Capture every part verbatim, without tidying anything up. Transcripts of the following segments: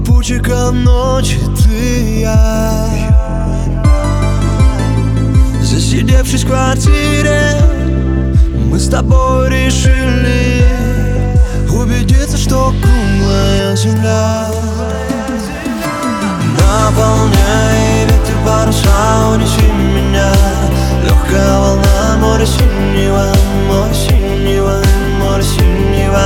попутчиком ночи ты и я, засидевшись в квартире, мы с тобой решили убедиться, что круглая земля. Наполняй ветер паруса, унеси меня. Легкая волна, море синего, море синего, море синего.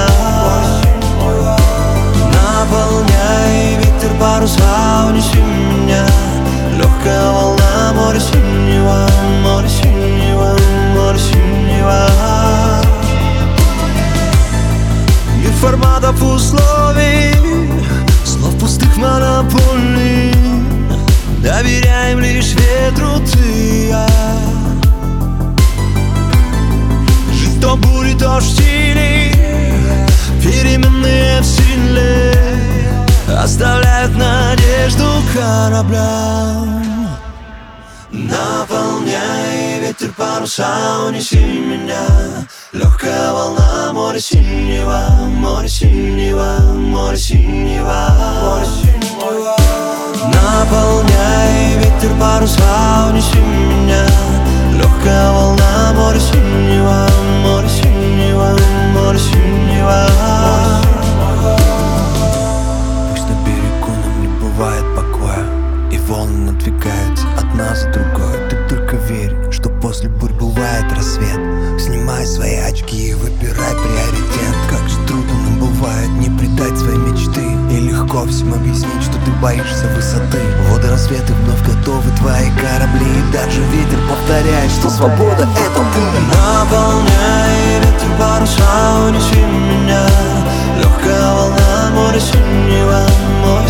Наполняй ветер паруса, унеси меня. Легкая волна, море синего, море синего, море синего. Мир форматов, условий, слов пустых монополий. Доверяем лишь ветру ты и я. Жить то бури, то штили, переменные в силе оставляют надежду кораблям. Наполняй ветер паруса, унеси меня. Легкая волна, море синего, море синего, море синего, море синего. Наполняй ветер паруса, унеси меня. Легкая волна, море синего, море синего, море синего. Пусть на берегу нам не бывает покоя, и волны надвигаются одна за другой. Ты только верь, что после бурь бывает рассвет. Снимай свои очки и выбирай приоритет. Как же трудно нам бывает не предать свои мечты, и легко всем объяснить, что ты боишься высоты. Воды рассветы вновь готовы твои корабли, и даже ветер повторяет, что свобода — это ты. Наполняй ветер паруса, унеси меня. Легкая волна, море синего, море